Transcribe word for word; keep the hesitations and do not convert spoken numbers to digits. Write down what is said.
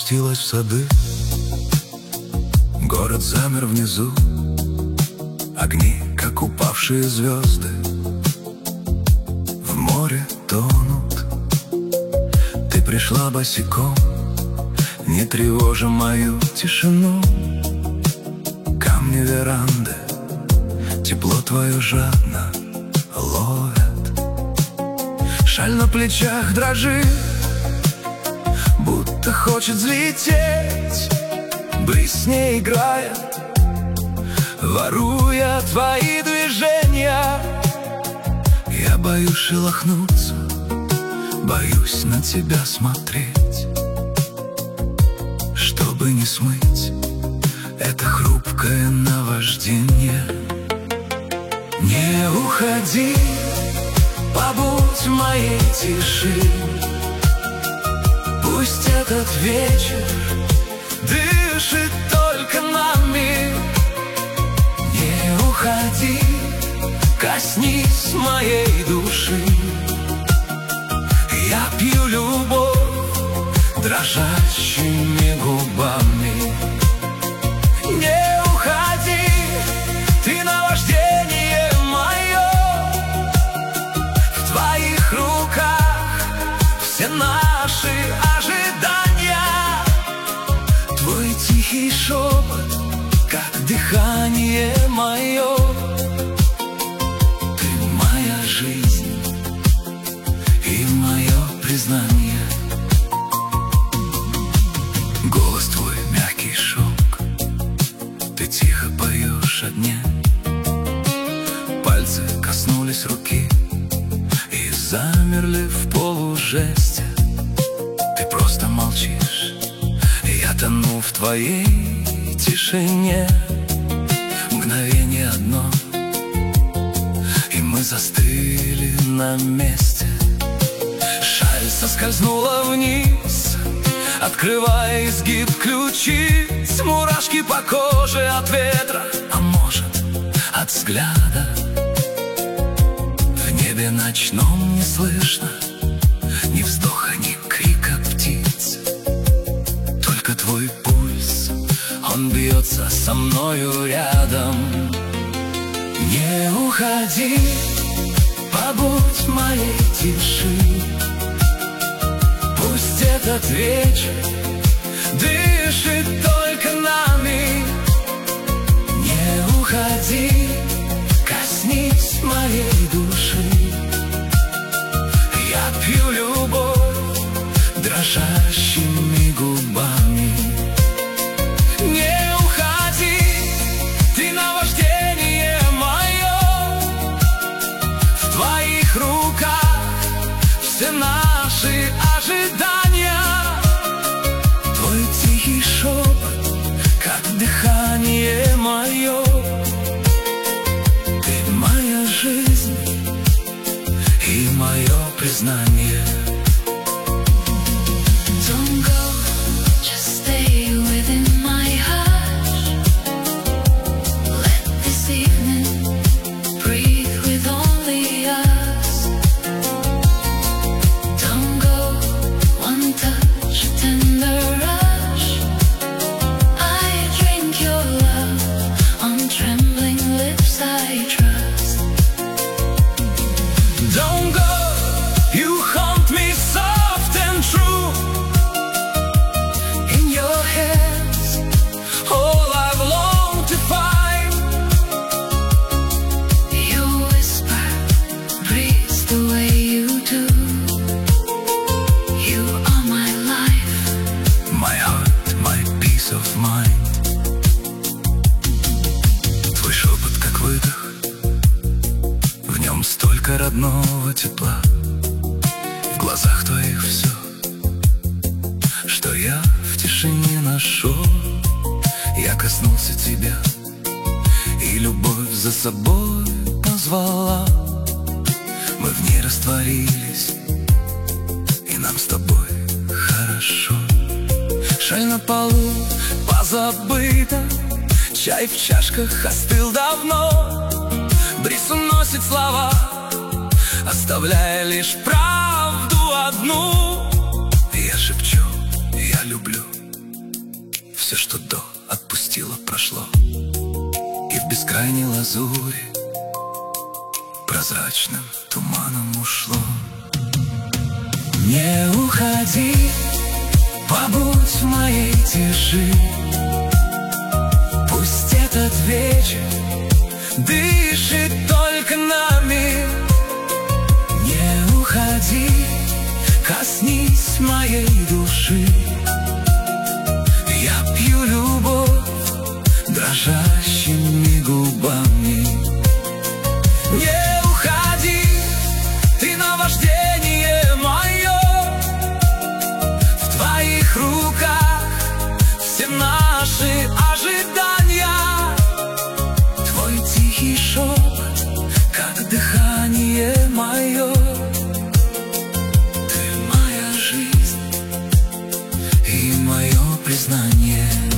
спустилась в сады. Город замер внизу, огни, как упавшие звезды, в море тонут. Ты пришла босиком, не тревожа мою тишину. Камни веранды тепло твое жадно ловят. Шаль на плечах дрожит, будто хочет взлететь. Бриз с ней играет, воруя твои движения. Я боюсь шелохнуться, боюсь на тебя смотреть, чтобы не смыть это хрупкое наваждение. Не уходи, побудь в моей тиши. Пусть этот вечер дышит только нами. Не уходи, коснись моей души. Я пью любовь дрожащими губами. Не уходи, ты наваждение мое. В твоих руках все наши ожидания. Твой тихий шепот, как дыхание мое. Ты моя жизнь и мое признание. Голос твой мягкий шелк, ты тихо поешь о дне. Пальцы коснулись руки и замерли в полужесте. Ты просто молчишь, я тону в твоей тишине. Мгновение одно, и мы застыли на месте. Шаль соскользнула вниз, открывая изгиб ключиц. Мурашки по коже от ветра, а может, от взгляда. В небе ночном не слышно ни вздоха, ни крика птиц. Только твой пульс, он бьется со мною рядом. Не уходи, побудь в моей тиши. Пусть этот вечер дышит только нами. Не уходи, коснись моей души. Я пью любовь дрожащими губами. Не уходи, ты наваждение мое. В твоих руках все наши ожидания. Твой тихий шепот, как дыхание мое. Ты моя жизнь и мое признание. Don't go, just stay within my hush. Let this evening breathe with only us. Don't go, one touch, a tender rush. I drink your love on trembling lips I trust. Don't go, you haunt me soft and true. In your hands, all I've longed to find. You whisper, breathe the way you do. You are my life. My heart, my peace of mind. Твой шепот, как выдох, в нем столько родного тепла. В глазах твоих все, что я в тишине нашел. Я коснулся тебя, и любовь за собой позвала. Мы в ней растворились, и нам с тобой хорошо. Шаль на полу позабыта, чай в чашках остыл давно. Бриз уносит слова, оставляя лишь правду одну. Я шепчу, я люблю, Все, что до отпустило, прошло, и в бескрайней лазури прозрачным туманом ушло. Не уходи, побудь в моей тиши. Пусть этот вечер дышит только нами. Не уходи, коснись моей души. Я пью любовь дрожащими губами. Не уходи, ты наваждение мое. В твоих руках все наши ожидания. Твой тихий шепот, как дыхание мое. Ты моя жизнь и мое признание.